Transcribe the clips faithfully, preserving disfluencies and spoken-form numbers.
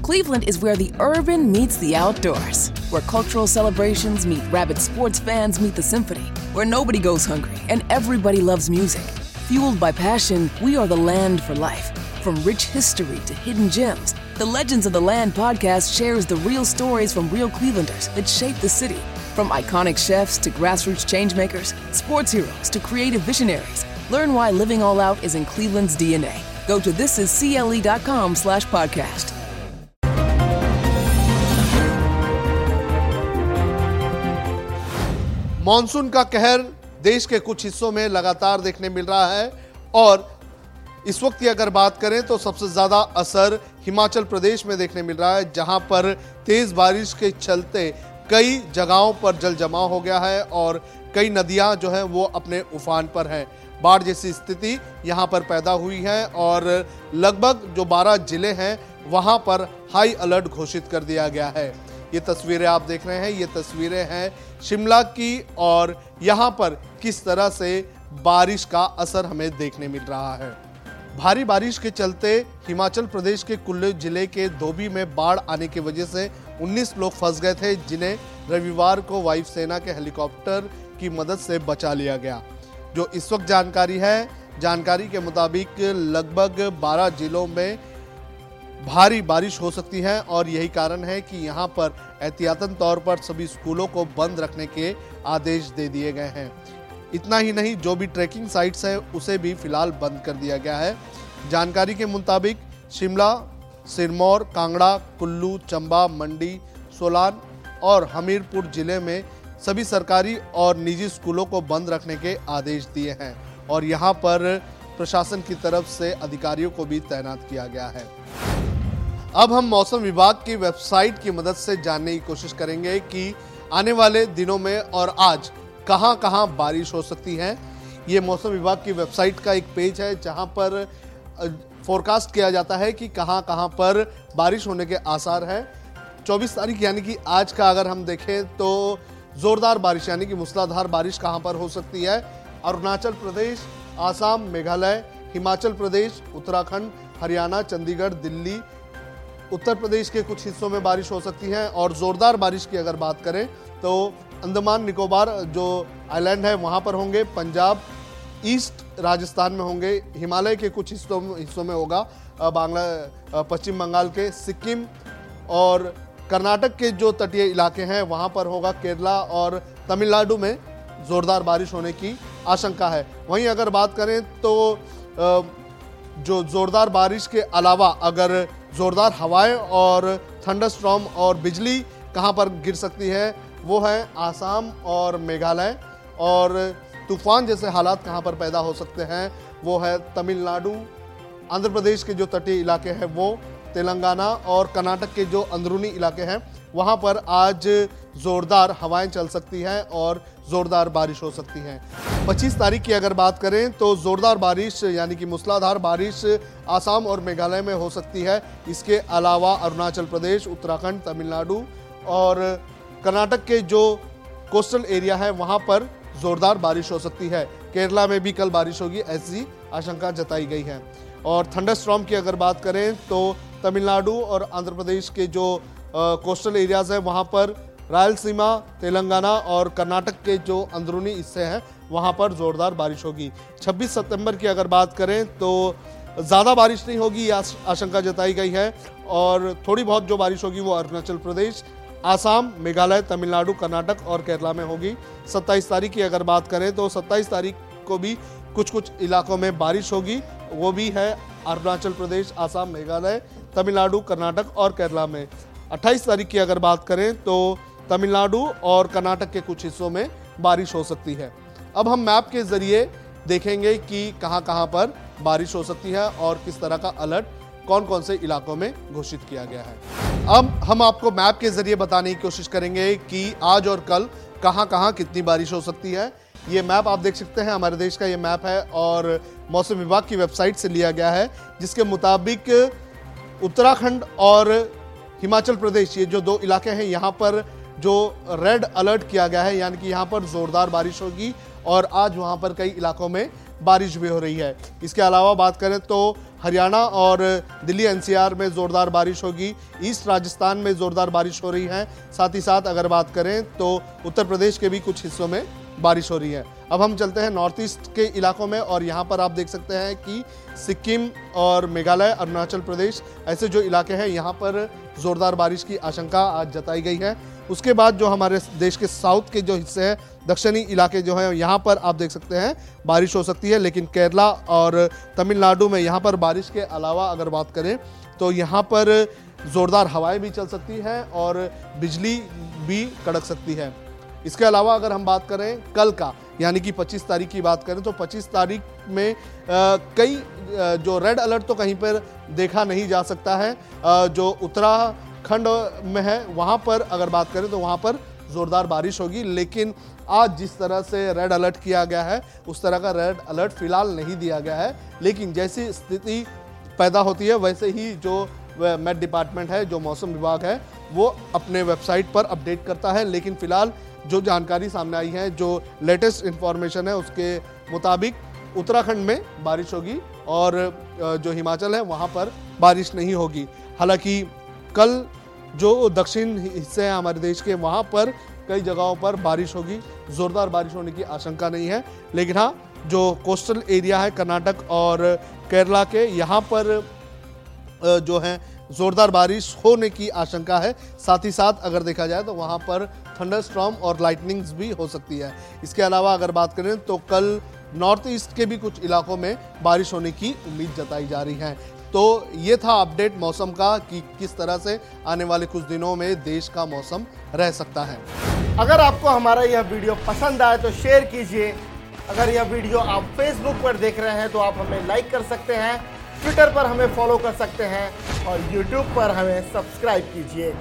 Cleveland is where the urban meets the outdoors, where cultural celebrations meet rabid sports fans meet the symphony, where nobody goes hungry and everybody loves music. Fueled by passion, we are the land for life. From rich history to hidden gems, the Legends of the Land podcast shares the real stories from real Clevelanders that shape the city. From iconic chefs to grassroots changemakers, sports heroes to creative visionaries, learn why living all out is in Cleveland's D N A. Go to thisiscle.com slash podcast. Monsoon का कहर देश के कुछ हिस्सों में लगातार देखने मिल रहा है और इस वक्त की अगर बात करें तो सबसे ज्यादा असर हिमाचल प्रदेश में देखने मिल रहा है, जहां पर तेज बारिश के चलते कई जगहों पर जल जमाव हो गया है और कई नदियां जो हैं वो अपने उफान पर हैं। बाढ़ जैसी स्थिति यहां पर पैदा हुई है और लगभग जो बारह जिले हैं वहां पर हाई अलर्ट घोषित कर दिया गया है। ये तस्वीरें आप देख रहे हैं, ये तस्वीरें हैं शिमला की और यहां पर किस तरह से बारिश का असर हमें देखने मिल रहा है। भारी बारिश के चलते हिमाचल प्रदेश के कुल्लू जिले के धोबी में बाढ़ आने की वजह से उन्नीस लोग फंस गए थे, जिन्हें रविवार को वायुसेना के हेलीकॉप्टर की मदद से बचा लिया गया। जो इस वक्त जानकारी है, जानकारी के मुताबिक लगभग बारह जिलों में भारी बारिश हो सकती है और यही कारण है कि यहां पर एहतियातन तौर पर सभी स्कूलों को बंद रखने के आदेश दे दिए गए हैं। इतना ही नहीं, जो भी ट्रैकिंग साइट्स हैं उसे भी फिलहाल बंद कर दिया गया है। जानकारी के मुताबिक शिमला, सिरमौर, कांगड़ा, कुल्लू, चंबा, मंडी, सोलान और हमीरपुर जिले में सभी सरकारी और निजी स्कूलों को बंद रखने के आदेश दिए हैं और यहां पर प्रशासन की तरफ से अधिकारियों को भी तैनात किया गया है। अब हम मौसम विभाग की वेबसाइट की मदद से जानने की कोशिश करेंगे कि आने वाले दिनों में और आज कहां कहां बारिश हो सकती है। ये मौसम विभाग की वेबसाइट का एक पेज है जहां पर फोरकास्ट किया जाता है कि कहां कहां पर बारिश होने के आसार हैं। चौबीस तारीख यानी कि आज का अगर हम देखें तो जोरदार बारिश यानी कि मूसलाधार बारिश कहां पर हो सकती है। अरुणाचल प्रदेश, आसाम, मेघालय, हिमाचल प्रदेश, उत्तराखंड, हरियाणा, चंडीगढ़, दिल्ली, उत्तर प्रदेश के कुछ हिस्सों में बारिश हो सकती है। और जोरदार बारिश की अगर बात करें तो अंडमान निकोबार जो आइलैंड है वहां पर होंगे, पंजाब, ईस्ट राजस्थान में होंगे, हिमालय के कुछ हिस्सों हिस्सों में होगा, बांग्ला पश्चिम बंगाल के, सिक्किम और कर्नाटक के जो तटीय इलाके हैं वहां पर होगा, केरला और तमिलनाडु में जोरदार बारिश होने की आशंका है। वहीं अगर बात करें तो जो जोरदार बारिश के अलावा अगर जोरदार हवाएं और थंडरस्टॉर्म और बिजली कहां पर गिर सकती है वो है आसाम और मेघालय, और तूफान जैसे हालात कहां पर पैदा हो सकते हैं वो है तमिलनाडु, आंध्र प्रदेश के जो तटीय इलाके हैं वो, तेलंगाना और कर्नाटक के जो अंदरूनी इलाके हैं वहां पर आज जोरदार हवाएं चल सकती हैं और जोरदार बारिश हो सकती है। पच्चीस तारीख की अगर बात करें तो जोरदार बारिश यानी कि मूसलाधार बारिश आसाम और मेघालय में हो सकती है। इसके अलावा अरुणाचल प्रदेश, उत्तराखंड, तमिलनाडु और कर्नाटक के जो कोस्टल एरिया है वहां पर जोरदार बारिश हो सकती है। केरला में भी कल बारिश होगी ऐसी आशंका जताई गई है। और थंडरस्टॉर्म की अगर बात करें तो तमिलनाडु और आंध्र प्रदेश के जो कोस्टल एरियाज हैं वहां पर, रायलसीमा, तेलंगाना और कर्नाटक के जो अंदरूनी हिस्से हैं वहां पर जोरदार बारिश होगी। छब्बीस सितंबर की अगर बात करें तो ज़्यादा बारिश नहीं होगी, ये आशंका जताई गई है और थोड़ी बहुत जो बारिश होगी वो अरुणाचल प्रदेश, आसाम, मेघालय, तमिलनाडु, कर्नाटक और केरला में होगी। सत्ताईस तारीख की अगर बात करें तो सत्ताईस तारीख को भी कुछ कुछ इलाकों में बारिश होगी, वो भी है अरुणाचल प्रदेश, आसाम, मेघालय, तमिलनाडु, कर्नाटक और केरला में। अट्ठाईस तारीख की अगर बात करें तो तमिलनाडु और कर्नाटक के कुछ हिस्सों में बारिश हो सकती है। अब हम मैप के जरिए देखेंगे कि कहां कहां पर बारिश हो सकती है और किस तरह का अलर्ट कौन कौन से इलाकों में घोषित किया गया है। अब हम आपको मैप के जरिए बताने की कोशिश करेंगे कि आज और कल कहां कहां कितनी बारिश हो सकती है। ये मैप आप देख सकते हैं, हमारे देश का ये मैप है और मौसम विभाग की वेबसाइट से लिया गया है, जिसके मुताबिक उत्तराखंड और हिमाचल प्रदेश ये जो दो इलाके हैं यहाँ पर जो रेड अलर्ट किया गया है, यानी कि यहाँ पर जोरदार बारिश होगी और आज वहाँ पर कई इलाकों में बारिश भी हो रही है। इसके अलावा बात करें तो हरियाणा और दिल्ली एनसीआर में ज़ोरदार बारिश होगी। ईस्ट राजस्थान में ज़ोरदार बारिश हो रही है। साथ ही साथ अगर बात करें तो उत्तर प्रदेश के भी कुछ हिस्सों में बारिश हो रही है। अब हम चलते हैं नॉर्थ ईस्ट के इलाकों में और यहाँ पर आप देख सकते हैं कि सिक्किम और मेघालय, अरुणाचल प्रदेश, ऐसे जो इलाके हैं यहाँ पर ज़ोरदार बारिश की आशंका आज जताई गई है। उसके बाद जो हमारे देश के साउथ के जो हिस्से हैं, दक्षिणी इलाके जो हैं, यहाँ पर आप देख सकते हैं बारिश हो सकती है। लेकिन केरला और तमिलनाडु में यहाँ पर बारिश के अलावा अगर बात करें तो यहाँ पर ज़ोरदार हवाएं भी चल सकती हैं और बिजली भी कड़क सकती है। इसके अलावा अगर हम बात करें कल का, यानी कि पच्चीस तारीख की बात करें तो पच्चीस तारीख में आ, कई आ, जो रेड अलर्ट तो कहीं पर देखा नहीं जा सकता है। आ, जो उत्तराखंड में है वहाँ पर अगर बात करें तो वहाँ पर ज़ोरदार बारिश होगी। लेकिन आज जिस तरह से रेड अलर्ट किया गया है उस तरह का रेड अलर्ट फिलहाल नहीं दिया गया है। लेकिन जैसी स्थिति पैदा होती है वैसे ही जो मेट डिपार्टमेंट है, जो मौसम विभाग है, वो अपने वेबसाइट पर अपडेट करता है। लेकिन फिलहाल जो जानकारी सामने आई है, जो लेटेस्ट इंफॉर्मेशन है, उसके मुताबिक उत्तराखंड में बारिश होगी और जो हिमाचल है वहाँ पर बारिश नहीं होगी। हालांकि कल जो दक्षिण हिस्से हैं हमारे देश के, वहाँ पर कई जगहों पर बारिश होगी। ज़ोरदार बारिश होने की आशंका नहीं है। लेकिन हाँ, जो कोस्टल एरिया है कर्नाटक और केरला के, यहाँ पर जो है ज़ोरदार बारिश होने की आशंका है। साथ ही साथ अगर देखा जाए तो वहाँ पर थंडरस्टॉर्म और लाइटनिंग्स भी हो सकती है। इसके अलावा अगर बात करें तो कल नॉर्थ ईस्ट के भी कुछ इलाकों में बारिश होने की उम्मीद जताई जा रही है। तो ये था अपडेट मौसम का कि किस तरह से आने वाले कुछ दिनों में देश का मौसम रह सकता है। अगर आपको हमारा यह वीडियो पसंद आए तो शेयर कीजिए। अगर यह वीडियो आप फेसबुक पर देख रहे हैं तो आप हमें लाइक कर सकते हैं, ट्विटर पर हमें फॉलो कर सकते हैं और यूट्यूब पर हमें सब्सक्राइब कीजिए।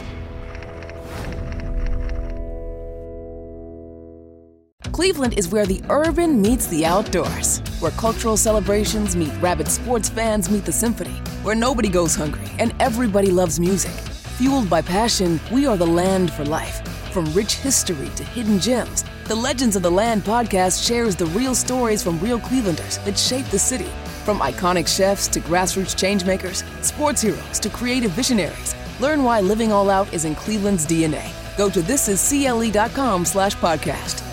Cleveland is where the urban meets the outdoors, where cultural celebrations meet rabid sports fans meet the symphony, where nobody goes hungry and everybody loves music. Fueled by passion, we are the land for life. From rich history to hidden gems, the Legends of the Land podcast shares the real stories from real Clevelanders that shape the city. From iconic chefs to grassroots changemakers, sports heroes to creative visionaries, learn why living all out is in Cleveland's D N A. Go to this is C L E dot com slash podcast.